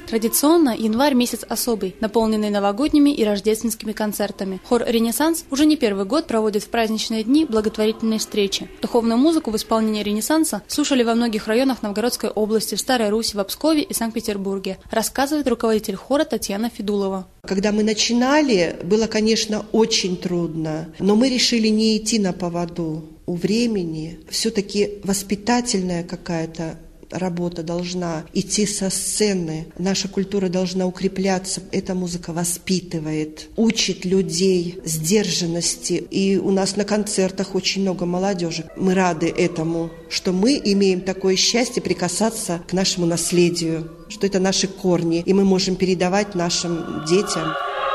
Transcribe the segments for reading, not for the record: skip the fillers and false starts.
Традиционно январь месяц особый, наполненный новогодними и рождественскими концертами. Хор «Ренессанс» уже не первый год проводит в праздничные дни благотворительные встречи. Духовную музыку в исполнении «Ренессанса» слушали во многих районах Новгородской области, в Старой Руси, в Пскове и Санкт-Петербурге, рассказывает руководитель хора Татьяна Федулова. Когда мы начинали, было, конечно, очень трудно, но мы решили не идти на поводу у времени. Все-таки воспитательная какая-то работа должна идти со сцены. Наша культура должна укрепляться. Эта музыка воспитывает, учит людей сдержанности. И у нас на концертах очень много молодежи. Мы рады этому, что мы имеем такое счастье прикасаться к нашему наследию, что это наши корни, и мы можем передавать нашим детям.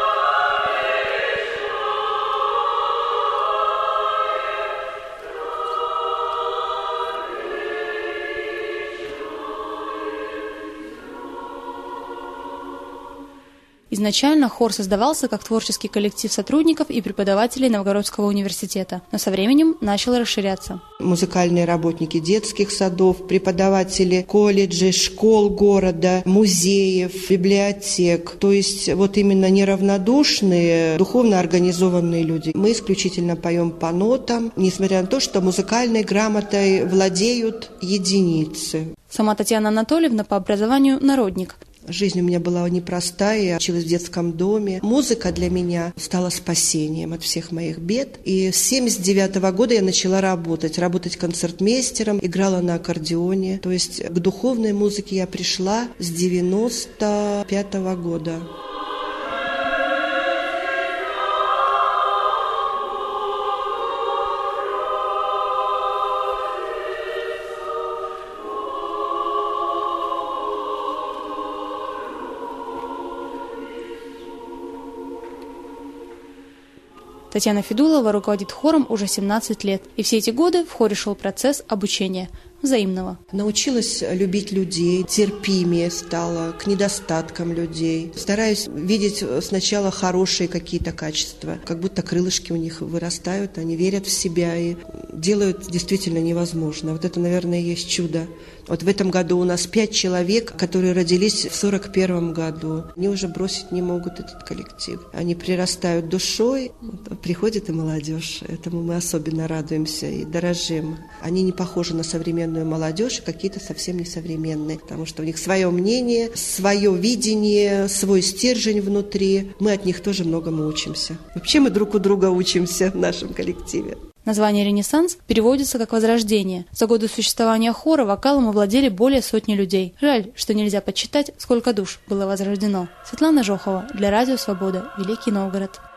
Изначально хор создавался как творческий коллектив сотрудников и преподавателей Новгородского университета, но со временем начал расширяться. Музыкальные работники детских садов, преподаватели колледжей, школ города, музеев, библиотек. То есть вот именно неравнодушные, духовно организованные люди. Мы исключительно поем по нотам, несмотря на то, что музыкальной грамотой владеют единицы. Сама Татьяна Анатольевна по образованию народник. Жизнь у меня была непростая, я училась в детском доме. Музыка для меня стала спасением от всех моих бед. И с 1979 года я начала работать концертмейстером, играла на аккордеоне. То есть к духовной музыке я пришла с 1995 года. Татьяна Федулова руководит хором уже 17 лет, и все эти годы в хоре шел процесс обучения взаимного. Научилась любить людей, терпимее стала к недостаткам людей. Стараюсь видеть сначала хорошие какие-то качества, как будто крылышки у них вырастают, они верят в себя и делают действительно невозможно. Вот это, наверное, и есть чудо. Вот в этом году у нас 5 человек, которые родились в 1941 году. Они уже бросить не могут этот коллектив. Они прирастают душой, приходит и молодежь. Этому мы особенно радуемся и дорожим. Они не похожи на современную молодежь, какие-то совсем не современные, потому что у них свое мнение, свое видение, свой стержень внутри. Мы от них тоже многому учимся. Вообще мы друг у друга учимся в нашем коллективе. Название «Ренессанс» переводится как «возрождение». За годы существования хора вокалом овладели более сотни людей. Жаль, что нельзя подсчитать, сколько душ было возрождено. Светлана Жохова для Радио Свобода, Великий Новгород.